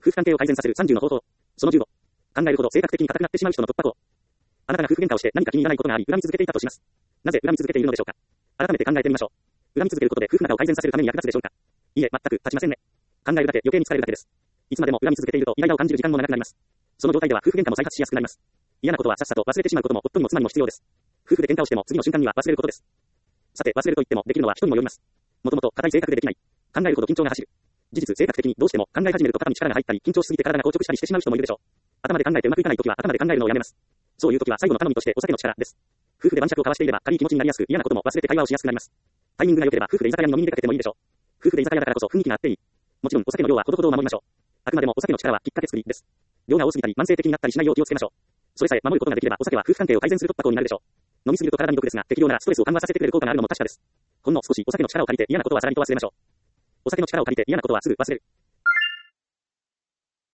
夫婦関係を改善させる30の方法。その15。考えるほど性格的に硬くなってしまう人の突破口。あなたが夫婦喧嘩をして何か気に入らないことがあり、恨み続けていたとします。なぜ恨み続けているのでしょうか。改めて考えてみましょう。恨み続けることで夫婦仲を改善させるために役立つでしょうか。いいえ、全く立ちませんね。考えるだけ余計に疲れるだけです。いつまでも恨み続けているとイライラを感じる時間も長くなります。その状態では夫婦喧嘩も再発しやすくなります。嫌なことはさっさと忘れてしまうことも夫にも妻にも必要です。夫婦で喧嘩をしても次の瞬間には忘れることです。さて、忘れると言ってもできるのは人にもよります。もともと硬い性格でできない。考えるほど緊張が走る。事実、性格的にどうしても考え始めると肩に力が入ったり、緊張しすぎて体が硬直したりしてしまう人もいるでしょう。頭で考えてうまくいかないときは頭で考えるのをやめます。そういうときは最後の頼みとしてお酒の力です。夫婦で晩酌を交わしていれば軽い気持ちになりやすく、嫌なことも忘れて会話をしやすくなります。タイミングが良ければ夫婦で居酒屋に飲みに出かけてもいいでしょう。夫婦で居酒屋だからこそ雰囲気があっていい。もちろんお酒の量はほどほどを守りましょう。あくまでもお酒の力はきっかけ作りです。量が多すぎたり慢性的になったりしないよう気をつけましょう。それさえ守ることができればお酒は夫婦関係を改善する突破口になるでしょう。飲みすぎると体に毒ですが、適量ならストレスを緩和させてくれる効果があるのも確かです。ほんの少しお酒の力を借りて嫌なことはさらりと忘れましょう。お酒の力を借りて嫌なことはすぐ忘れる。